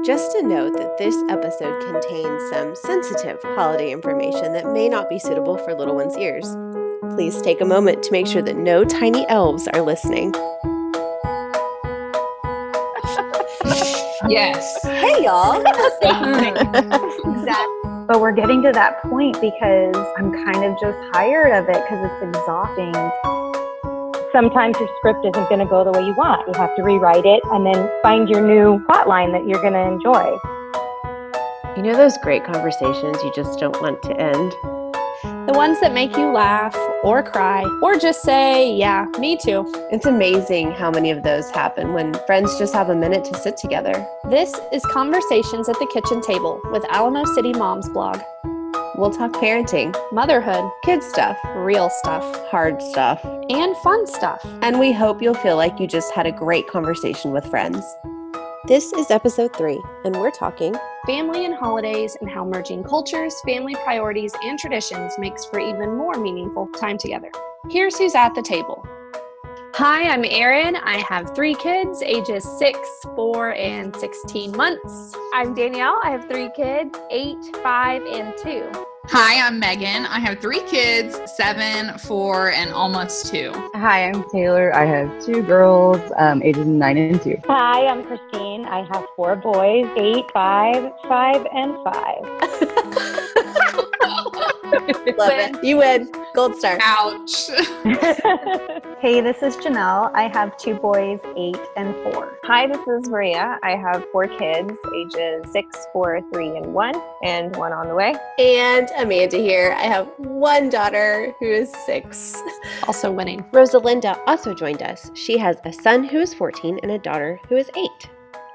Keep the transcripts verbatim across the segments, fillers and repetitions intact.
Just a note that this episode contains some sensitive holiday information that may not be suitable for little ones' ears. Please take a moment to make sure that no tiny elves are listening. Yes. Hey, y'all. Exactly. But we're getting to that point because I'm kind of just tired of it because it's exhausting. Sometimes your script isn't going to go the way you want. You have to rewrite it and then find your new plot line that you're going to enjoy. You know those great conversations you just don't want to end? The ones that make you laugh or cry or just say, yeah, me too. It's amazing how many of those happen when friends just have a minute to sit together. This is Conversations at the Kitchen Table with Alamo City Moms blog. We'll talk parenting, Motherhood, kid stuff, real stuff, hard stuff, and fun stuff. And we hope you'll feel like you just had a great conversation with friends. This is episode three, and we're talking family and holidays and how merging cultures, family priorities, and traditions makes for even more meaningful time together. Here's who's at the table. Hi, I'm Erin. I have three kids, ages six, four, and sixteen months. I'm Danielle. I have three kids, eight, five, and two. Hi, I'm Megan. I have three kids, seven, four, and almost two. Hi, I'm Taylor. I have two girls, um, ages nine and two. Hi, I'm Christine. I have four boys, eight, five, five, and five. Love it. You win. Gold star. Ouch. Hey, this is Janelle. I have two boys, eight and four. Hi, this is Maria. I have four kids, ages six, four, three, and one, and one on the way. And Amanda here. I have one daughter who is six. Also winning. Rosalinda also joined us. She has a son who is fourteen and a daughter who is eight.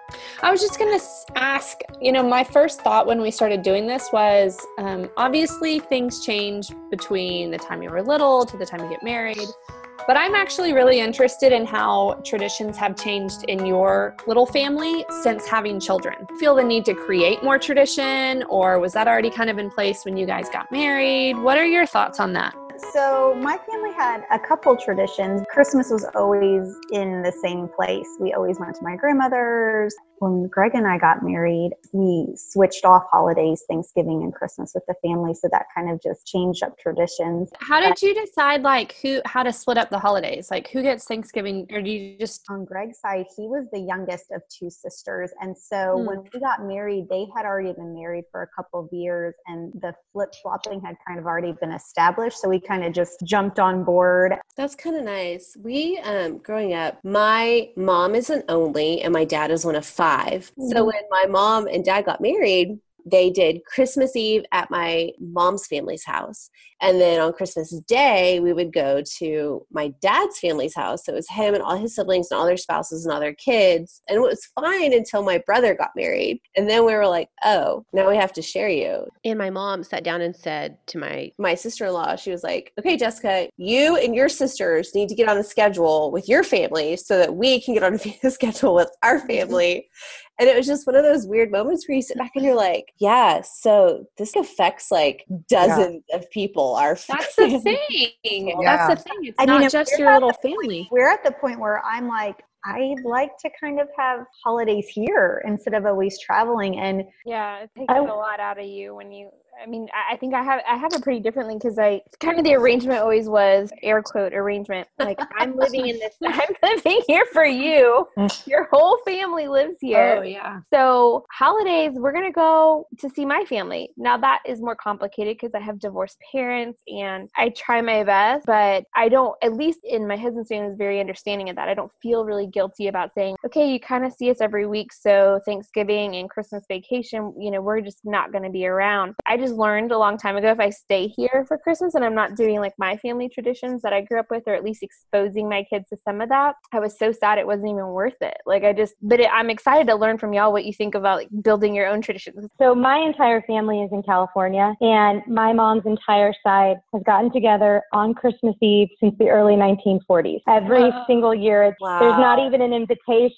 I was just going to ask, you know, my first thought when we started doing this was, um, obviously things change between the time you were little to the time you get married. But I'm actually really interested in how traditions have changed in your little family since having children. Feel the need to create more tradition, or was that already kind of in place when you guys got married? What are your thoughts on that? So my family had a couple traditions. Christmas was always in the same place. We always went to my grandmother's. When Greg and I got married, we switched off holidays, Thanksgiving and Christmas with the family. So that kind of just changed up traditions. How did you decide like who, how to split up the holidays? Like who gets Thanksgiving, or do you just? On Greg's side, he was the youngest of two sisters. And so hmm. when we got married, they had already been married for a couple of years and the flip flopping had kind of already been established. So we kind of just jumped on board. That's kind of nice. We, um, growing up, my mom is an only and my dad is one of five. Mm-hmm. So when my mom and dad got married, they did Christmas Eve at my mom's family's house. And then on Christmas Day, we would go to my dad's family's house. So it was him and all his siblings and all their spouses and all their kids. And it was fine until my brother got married. And then we were like, oh, now we have to share you. And my mom sat down and said to my, my sister-in-law, she was like, okay, Jessica, you and your sisters need to get on a schedule with your family so that we can get on a schedule with our family. And it was just one of those weird moments where you sit back and you're like, yeah, so this affects like dozens yeah. of people. Our That's the thing. Yeah. That's the thing. It's I not mean, just your little family. Point, we're at the point where I'm like, I'd like to kind of have holidays here instead of always traveling. And yeah, it takes I, a lot out of you when you, I mean, I think I have I have it pretty differently because I kind of the arrangement always was air quote arrangement. Like I'm living in this, I'm living here for you. Your whole family lives here. Oh yeah. So holidays, we're gonna go to see my family. Now that is more complicated because I have divorced parents and I try my best, but I don't. At least in my husband's family is very understanding of that. I don't feel really guilty about saying, okay, you kind of see us every week, so Thanksgiving and Christmas vacation, you know, we're just not going to be around. I just learned a long time ago if I stay here for Christmas and I'm not doing like my family traditions that I grew up with, or at least exposing my kids to some of that, I was so sad it wasn't even worth it. Like I just, but it, I'm excited to learn from y'all what you think about like building your own traditions. So my entire family is in California, and my mom's entire side has gotten together on Christmas Eve since the early nineteen forties. Every uh, single year, it's, wow. There's not even an invitation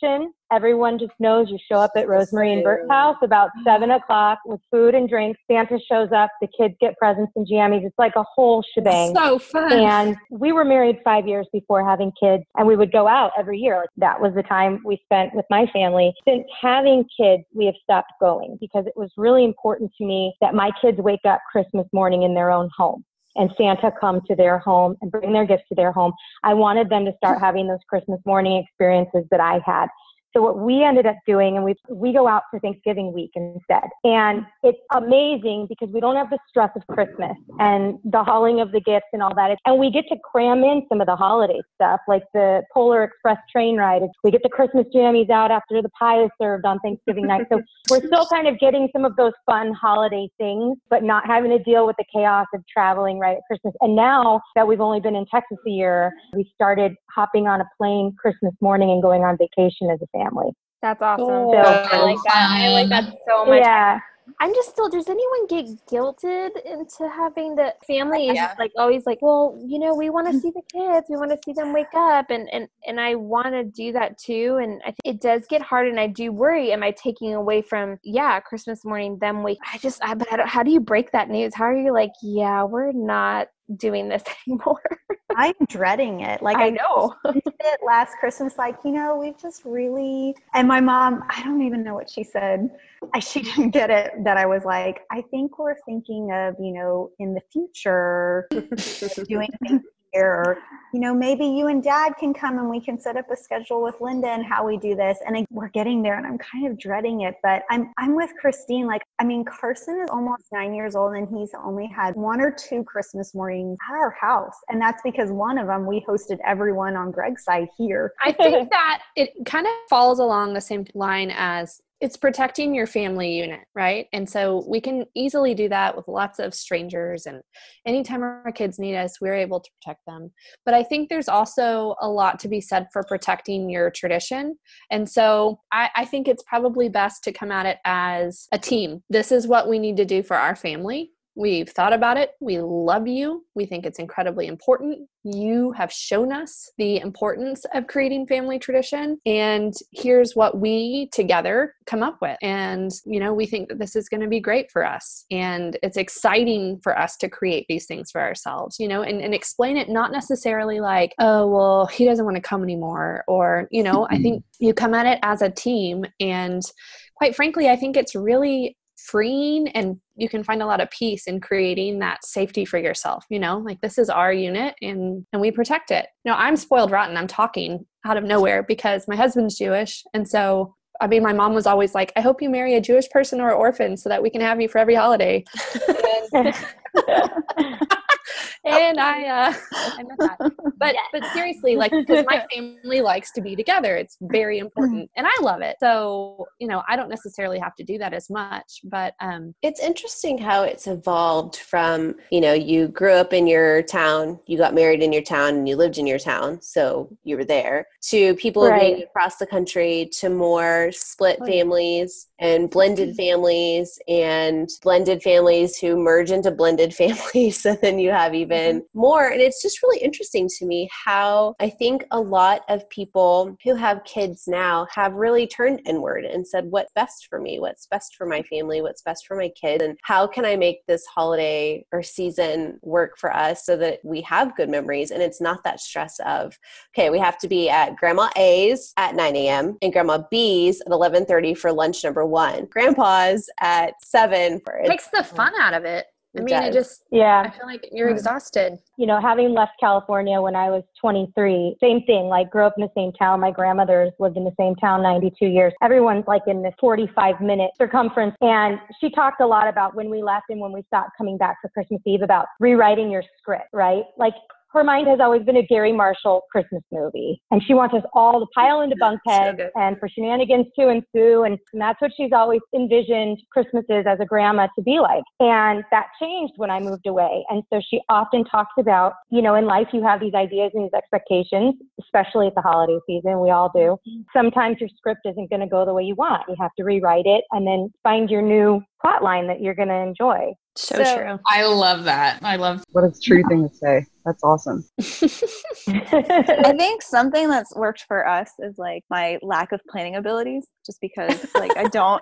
Everyone just knows you show up at Rosemary and Bert's house about seven o'clock with food and drinks. Santa shows up. The kids get presents and jammies. It's like a whole shebang. So fun. And we were married five years before having kids, and we would go out every year. Like, that was the time we spent with my family. Since having kids, we have stopped going because it was really important to me that my kids wake up Christmas morning in their own home and Santa come to their home and bring their gifts to their home. I wanted them to start having those Christmas morning experiences that I had. So what we ended up doing, and we we go out for Thanksgiving week instead. And it's amazing because we don't have the stress of Christmas and the hauling of the gifts and all that. And we get to cram in some of the holiday stuff, like the Polar Express train ride. We get the Christmas jammies out after the pie is served on Thanksgiving night. So we're still kind of getting some of those fun holiday things, but not having to deal with the chaos of traveling right at Christmas. And now that we've only been in Texas a year, we started hopping on a plane Christmas morning and going on vacation as a family. family. That's awesome. Cool. So I like that. I like that so much. Yeah. I'm just still, does anyone get guilted into having the family is Yeah. just like always like, well, you know, we want to see the kids. We want to see them wake up. And, and, and I want to do that too. And I think it does get hard. And I do worry, am I taking away from, yeah, Christmas morning, them wake, I just, I, but I don't, how do you break that news? How are you like, yeah, we're not doing this anymore? I'm dreading it. Like I I know. mentioned it last Christmas, like, you know, we've just really, and my mom, I don't even know what she said. I, she didn't get it that I was like, I think we're thinking of, you know, in the future doing things here, or, you know, maybe you and Dad can come and we can set up a schedule with Linda and how we do this. And I, we're getting there and I'm kind of dreading it, but I'm, I'm with Christine. Like, I mean, Carson is almost nine years old and he's only had one or two Christmas mornings at our house. And that's because one of them, we hosted everyone on Greg's side here. I think that it kind of falls along the same line as it's protecting your family unit, right? And so we can easily do that with lots of strangers, and anytime our kids need us, we're able to protect them. But I think there's also a lot to be said for protecting your tradition. And so I, I think it's probably best to come at it as a team. This is what we need to do for our family. We've thought about it. We love you. We think it's incredibly important. You have shown us the importance of creating family tradition. And here's what we together come up with. And, you know, we think that this is going to be great for us. And it's exciting for us to create these things for ourselves, you know, and, and explain it not necessarily like, oh, well, he doesn't want to come anymore. Or, you know, I think you come at it as a team. And quite frankly, I think it's really freeing, and you can find a lot of peace in creating that safety for yourself, you know, like this is our unit and, and we protect it. You know, I'm spoiled rotten. I'm talking out of nowhere because my husband's Jewish. And so, I mean, my mom was always like, I hope you marry a Jewish person or an orphan so that we can have you for every holiday. and, and I, uh, I meant that. But, but seriously, like, because my family likes to be together, it's very important and I love it. So, you know, I don't necessarily have to do that as much, but, um, It's interesting how it's evolved from, you know, you grew up in your town, you got married in your town, and you lived in your town, so you were there, to people Right. being across the country, to more split families and blended families and blended families who merge into blended families. So then you have even more. And it's just really interesting to me how I think a lot of people who have kids now have really turned inward and said, what's best for me? What's best for my family? What's best for my kids? And how can I make this holiday or season work for us so that we have good memories? And it's not that stress of, okay, we have to be at Grandma A's at nine a.m. and Grandma B's at eleven thirty for lunch number one. Grandpa's at seven for it takes the fun out of it. I It mean, it does. just, Yeah. I feel like you're exhausted. You know, having left California when I was twenty-three, same thing, like grew up in the same town. My grandmother's lived in the same town ninety-two years. Everyone's like in this forty-five minute circumference. And she talked a lot about when we left and when we stopped coming back for Christmas Eve about rewriting your script, right? Like, her mind has always been a Gary Marshall Christmas movie. And she wants us all to pile into bunk heads good. and for shenanigans to ensue. And, and that's what she's always envisioned Christmases as a grandma to be like. And that changed when I moved away. And so she often talks about, you know, in life you have these ideas and these expectations, especially at the holiday season. We all do. Sometimes your script isn't going to go the way you want. You have to rewrite it and then find your new plot line that you're going to enjoy. So, So- true. I love that. I love What a true thing to say. That's awesome. I think something that's worked for us is like my lack of planning abilities, just because like I don't,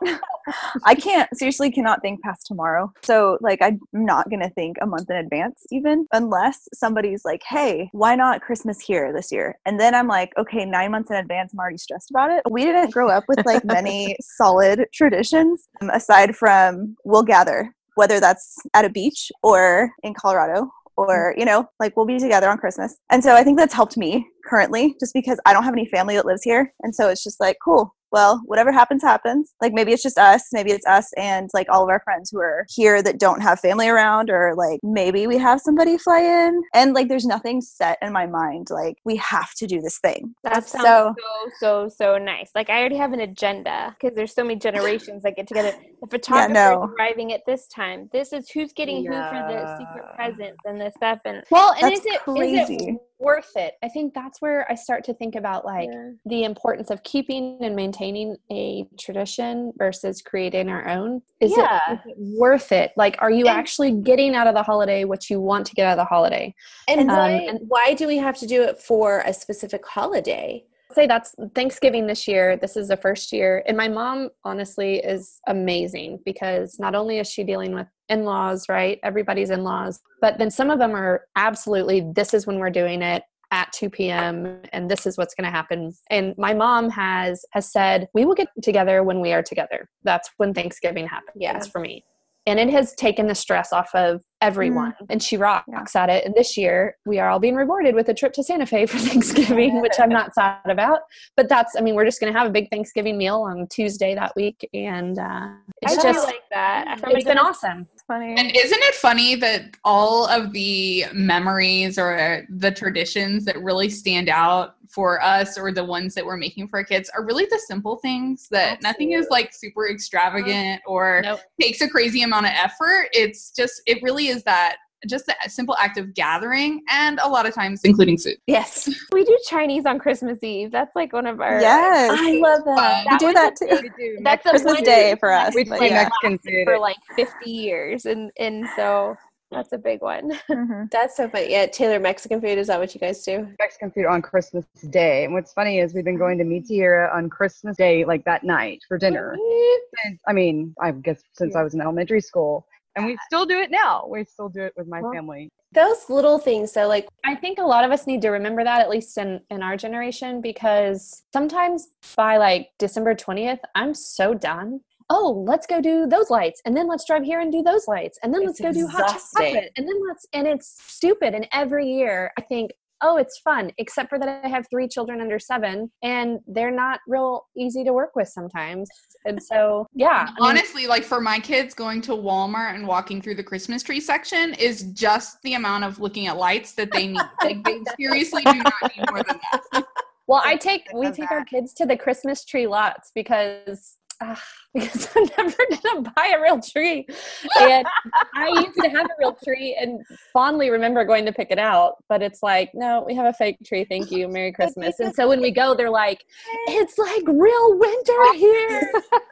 I can't, seriously cannot think past tomorrow. So like I'm not going to think a month in advance even, unless somebody's like, hey, why not Christmas here this year? And then I'm like, okay, nine months in advance, I'm already stressed about it. We didn't grow up with like many solid traditions um, aside from we'll gather, whether that's at a beach or in Colorado, or, you know, like we'll be together on Christmas. And so I think that's helped me currently, just because I don't have any family that lives here. And so it's just like, cool. Well, whatever happens, happens. Like maybe it's just us, maybe it's us and like all of our friends who are here that don't have family around, or like maybe we have somebody fly in, and like there's nothing set in my mind. Like we have to do this thing. That sounds So- so, so, so nice. Like I already have an agenda because there's so many generations that get together. The photographer no. is arriving at this time. This is who's getting who for the Yeah. secret presents and this stuff. And Well, and That's is it is crazy. it worth it? I think that's where I start to think about like Yeah. the importance of keeping and maintaining a tradition versus creating our own. Is, Yeah. it, is it worth it? Like, are you And- actually getting out of the holiday what you want to get out of the holiday? And Um, why, and- why do we have to do it for a specific holiday? Say that's Thanksgiving this year. This is the first year. And my mom, honestly, is amazing because not only is she dealing with in-laws, right? Everybody's in-laws. But then some of them are absolutely, this is when we're doing it at two p.m. and this is what's going to happen. And my mom has has said, we will get together when we are together. That's when Thanksgiving happens Yeah. for me. And it has taken the stress off of everyone. Mm. And she rocks at it. And this year, we are all being rewarded with a trip to Santa Fe for Thanksgiving, which I'm not sad about. But that's, I mean, we're just going to have a big Thanksgiving meal on Tuesday that week. And uh, it's I just, do like that. I it's been awesome. It's funny. And isn't it funny that all of the memories or the traditions that really stand out for us, or the ones that we're making for our kids, are really the simple things that nothing is like super extravagant or Nope. takes a crazy amount of effort. It's just, it really is that just a simple act of gathering, and a lot of times including food. Yes. We do Chinese on Christmas Eve. That's like one of our. Yes. I love that. we do was that a too. big- We do. That's a Christmas one Day thing for that us, We has, but play yeah. Mexican food. for like fifty years, and and so that's a big one. Mhm. That's so funny. Yeah, Taylor, Mexican food, is that what you guys do? Mexican food on Christmas Day. And what's funny is we've been going to Mi Tierra on Christmas Day, like that night for dinner. And, I mean, I guess since I was in elementary school. And we still do it now. We still do it with my family. Those little things. So like, I think a lot of us need to remember that, at least in, in our generation, because sometimes by like December twentieth, I'm so done. Oh, let's go do those lights. And then let's drive here and do those lights. And then It's let's go do hot exhausting. chocolate. And then let's, and it's stupid. And every year I think, oh, it's fun, except for that I have three children under seven and they're not real easy to work with sometimes. And so, yeah. I mean, Honestly, like for my kids, going to Walmart and walking through the Christmas tree section is just the amount of looking at lights that they need. Like they seriously do not need more than that. well, I take, we love take that. our kids to the Christmas tree lots because Uh, because I'm never going to buy a real tree. And I used to have a real tree and fondly remember going to pick it out. But it's like, no, we have a fake tree. Thank you. Merry Christmas. And so when we go, they're like, it's like real winter here.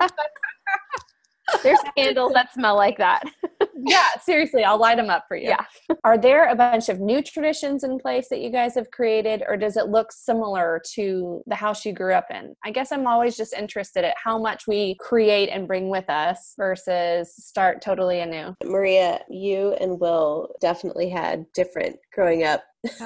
There's candles that smell like that. Yeah, seriously, I'll light them up for you. Yeah. Are there a bunch of new traditions in place that you guys have created, or does it look similar to the house you grew up in? I guess I'm always just interested at how much we create and bring with us versus start totally anew. Maria, you and Will definitely had different growing up.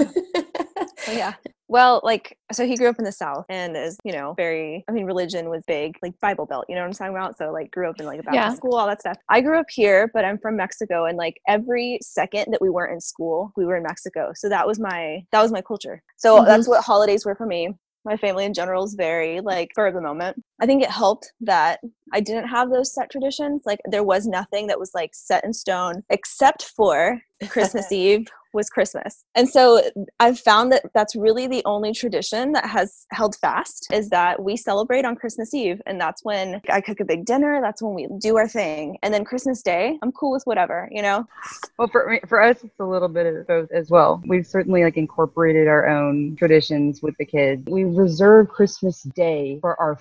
Oh, yeah. Well, like, so he grew up in the South and is, you know, very, I mean, religion was big, like Bible Belt, you know what I'm talking about? So, like, grew up in, like, a Baptist Yeah. school, all that stuff. I grew up here, but I'm from Mexico, and, like, every second that we weren't in school, we were in Mexico. So that was my, that was my culture. So Mhm. that's what holidays were for me. My family in general is very, like, for the moment. I think it helped that I didn't have those set traditions. Like, there was nothing that was, like, set in stone except for Christmas Eve was Christmas. And so I've found that that's really the only tradition that has held fast, is that we celebrate on Christmas Eve. And that's when I cook a big dinner. That's when we do our thing. And then Christmas Day, I'm cool with whatever, you know? Well, for me- for us, it's a little bit of both as well. We've certainly like incorporated our own traditions with the kids. We reserve Christmas Day for our family.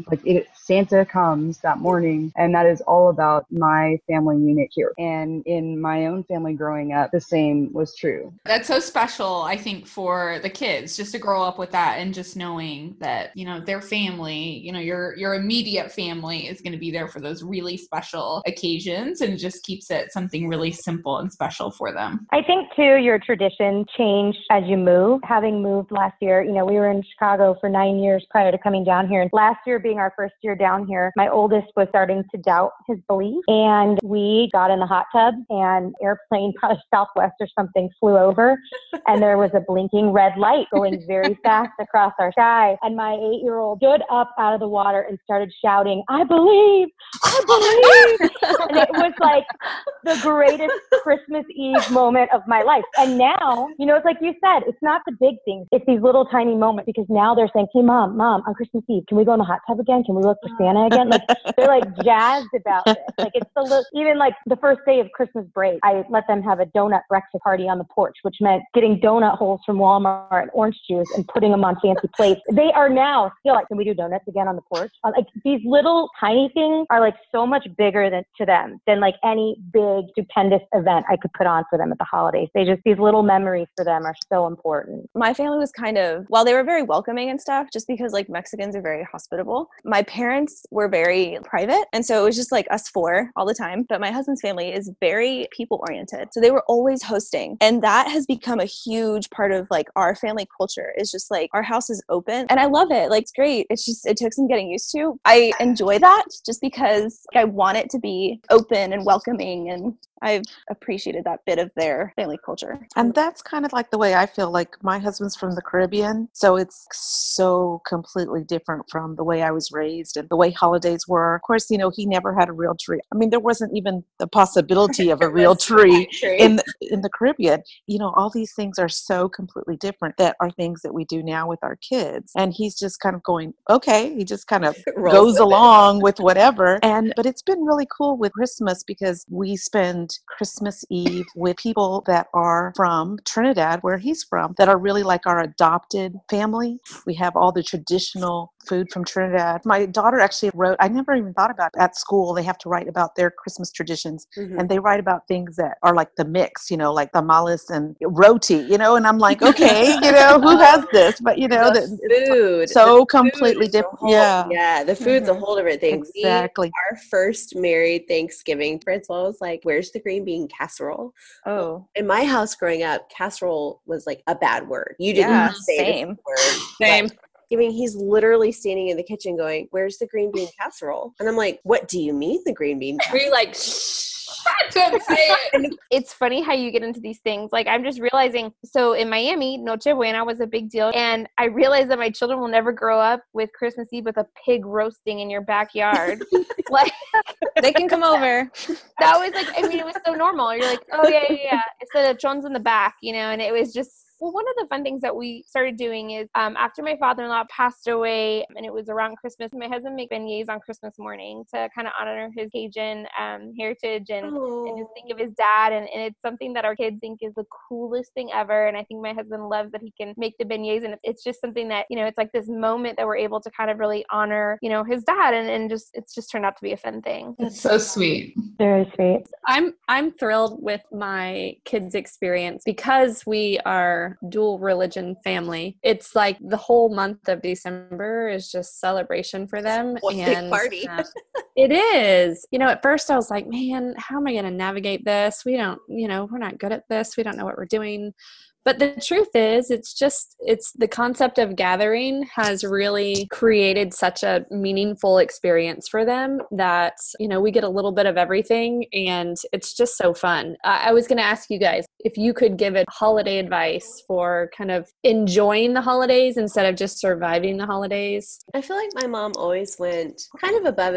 like it, Santa comes that morning, and that is all about my family unit here. And in my own family growing up, the same was true. That's so special, I think, for the kids just to grow up with that and just knowing that, you know, their family, you know, your your immediate family is going to be there for those really special occasions, and it just keeps it something really simple and special for them. I think too, your tradition changed as you move. Having moved last year, you know, we were in Chicago for nine years prior to coming down here. And last year being our first year down here, my oldest was starting to doubt his belief. And we got in the hot tub, and airplane, probably Southwest or something, flew over. And there was a blinking red light going very fast across our sky. And my eight-year-old stood up out of the water and started shouting, "I believe, I believe." And it was like the greatest Christmas Eve moment of my life. And now, you know, it's like you said, it's not the big things. It's these little tiny moments, because now they're saying, "Hey, mom, mom, on Christmas Eve, can we go in the hot tub again? Can we look for Santa again?" Like, they're like jazzed about this. Like, it's the little, even like the first day of Christmas break, I let them have a donut breakfast party on the porch, which meant getting donut holes from Walmart and orange juice and putting them on fancy plates. They are now still like, "Can we do donuts again on the porch?" Like, these little tiny things are like so much bigger than to them than like any big, stupendous event I could put on for them at the holidays. They just, these little memories for them are so important. My family was kind of, while they were very welcoming and stuff, just because like Mexicans are very hospitable, my parents were very private. And so it was just like us four all the time. But my husband's family is very people oriented. So they were always hosting. And that has become a huge part of like our family culture, is just like our house is open. And I love it. Like, it's great. It's just, it took some getting used to. I enjoy that just because I want it to be open and welcoming, and I've appreciated that bit of their family culture. And that's kind of like the way I feel. Like, my husband's from the Caribbean, so it's so completely different from the way I was raised and the way holidays were. Of course, you know, he never had a real tree. I mean, there wasn't even the possibility of a real tree in the, in the Caribbean. You know, all these things are so completely different that are things that we do now with our kids. And he's just kind of going, okay, he just kind of goes along with whatever. And, but it's been really cool with Christmas, because we spend Christmas Eve with people that are from Trinidad, where he's from, that are really like our adopted family. We have all the traditional food from Trinidad. My daughter actually wrote, I never even thought about it. At school, they have to write about their Christmas traditions, mm-hmm. and they write about things that are like the mix, you know, like tamales and roti, you know, and I'm like, okay, you know, who has this? But, you know, the, the food. So the completely food different. Whole, yeah. Yeah. The food's mm-hmm. a whole different thing. Exactly. We, our first married Thanksgiving, Principal was like, "Where's the green bean casserole?" Oh. In my house growing up, casserole was like a bad word. You didn't yeah, say same. this word. Same. I mean, he's literally standing in the kitchen going, "Where's the green bean casserole?" And I'm like, "What do you mean the green bean casserole?" We're like, shh. Don't say it. It's funny how you get into these things. Like, I'm just realizing, so in Miami, Noche Buena was a big deal. And I realized that my children will never grow up with Christmas Eve with a pig roasting in your backyard. Like, they can come over. That was like, I mean, it was so normal. You're like, oh, yeah, yeah, yeah. Instead of chon's in the back, you know, and it was just, well, one of the fun things that we started doing is um, after my father-in-law passed away, and it was around Christmas, my husband made beignets on Christmas morning to kind of honor his Cajun um, heritage and, and just think of his dad. And, and it's something that our kids think is the coolest thing ever. And I think my husband loves that he can make the beignets. And it's just something that, you know, it's like this moment that we're able to kind of really honor, you know, his dad. And, and just, it's just turned out to be a fun thing. That's so sweet. Very sweet. I'm, I'm thrilled with my kids' experience because we are dual religion family. It's like the whole month of December is just celebration for them. What and big party. uh, it is. You know, at first I was like, man, how am I going to navigate this? We don't, you know, we're not good at this. We don't know what we're doing. But the truth is, it's just, it's the concept of gathering has really created such a meaningful experience for them that, you know, we get a little bit of everything and it's just so fun. I, I was going to ask you guys if you could give it holiday advice for kind of enjoying the holidays instead of just surviving the holidays. I feel like my mom always went kind of above and beyond.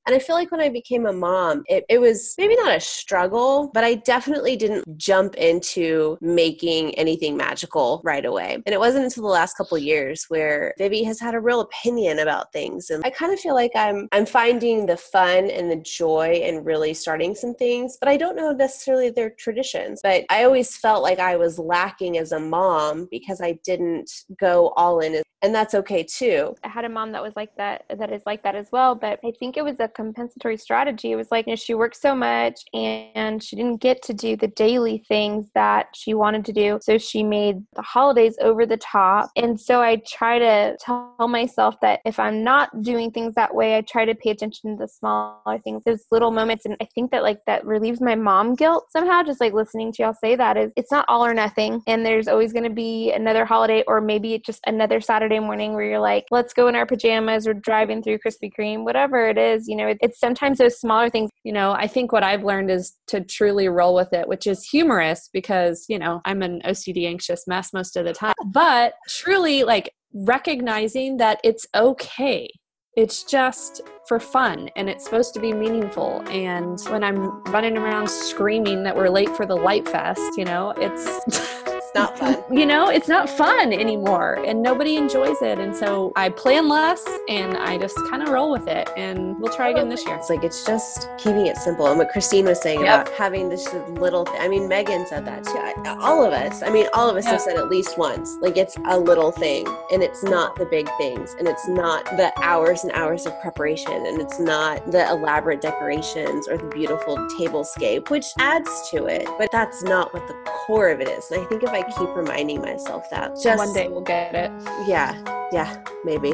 And I feel like when I became a mom, it, it was maybe not a struggle, but I definitely didn't jump into making anything magical right away. And it wasn't until the last couple of years where Vivi has had a real opinion about things. And I kind of feel like I'm I'm finding the fun and the joy in really starting some things, but I don't know necessarily their traditions. But I always felt like I was lacking as a mom because I didn't go all in, and that's okay too. I had a mom that was like that, that is like that as well, but I think it was a compensatory strategy. It was like, you know, she worked so much and she didn't get to do the daily things that she wanted to do. So she made the holidays over the top. And so I try to tell myself that if I'm not doing things that way, I try to pay attention to the smaller things, those little moments. And I think that like that relieves my mom guilt somehow, just like listening to y'all say that is it's not all or nothing. And there's always going to be another holiday or maybe it's just another Saturday morning where you're like, let's go in our pajamas or driving through Krispy Kreme, whatever it is, you know, it, it's sometimes those smaller things. You know, I think what I've learned is to truly roll with it, which is humorous because, you know, I'm an O C D anxious mess most of the time, but truly like recognizing that it's okay. It's just for fun and it's supposed to be meaningful. And when I'm running around screaming that we're late for the Light Fest, you know, it's not fun. You know, it's not fun anymore and nobody enjoys it. And so I plan less and I just kind of roll with it and we'll try again this year. It's like, it's just keeping it simple. And what Christine was saying yep. about having this little, th- I mean, Megan said that too. I, all of us, I mean, all of us yep. have said at least once, like it's a little thing and it's not the big things and it's not the hours and hours of preparation and it's not the elaborate decorations or the beautiful tablescape, which adds to it, but that's not what the core of it is. And I think if I keep reminding myself that just one day we'll get it. Yeah. Yeah. Maybe.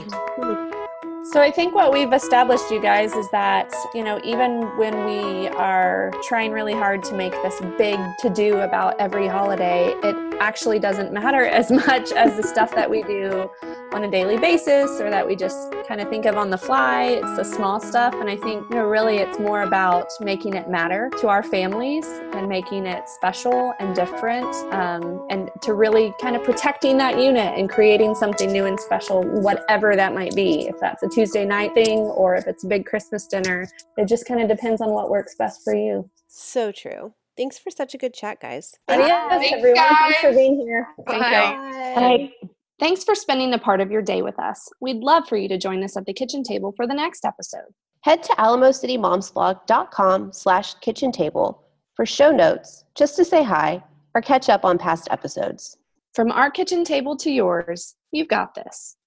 So I think what we've established, you guys, is that, you know, even when we are trying really hard to make this big to-do about every holiday, it actually doesn't matter as much as the stuff that we do on a daily basis or that we just kind of think of on the fly. It's the small stuff. And I think, you know, really it's more about making it matter to our families and making it special and different, um, and to really kind of protecting that unit and creating something new and special, whatever that might be. If that's a Tuesday night thing or if it's a big Christmas dinner, it just kind of depends on what works best for you. So true. Thanks for such a good chat, guys. Adios, Thanks, everyone. guys. Thanks for being here. Bye. Thank you. Bye. Thanks for spending a part of your day with us. We'd love for you to join us at the kitchen table for the next episode. Head to alamocitymomsblog.com slash kitchen table for show notes, just to say hi, or catch up on past episodes. From our kitchen table to yours, you've got this.